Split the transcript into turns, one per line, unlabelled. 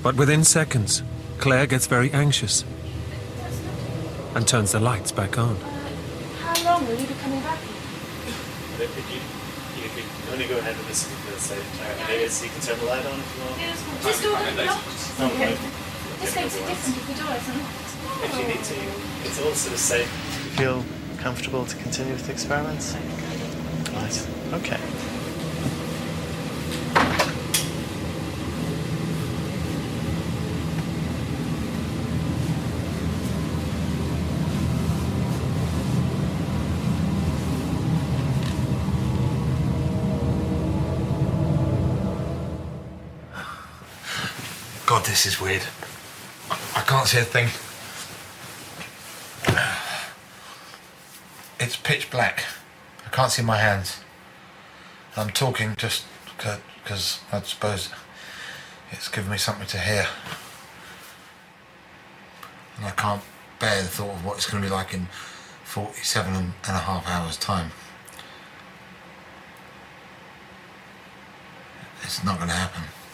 But within seconds, Claire gets very anxious and turns the lights back on.
How long will you be coming back?
You can only go ahead with this for the sake of it is. You can turn the light on if you want.
This door isn't locked.
Okay.
This makes it different if the door isn't locked.
If you need to, it's all sort of safe. You feel comfortable to continue with the experiments? Right. Okay.
God, this is weird. I can't see a thing. It's pitch black. I can't see my hands. I'm talking just because I suppose it's given me something to hear. And I can't bear the thought of what it's going to be like in 47 and a half hours' time. It's not going to happen.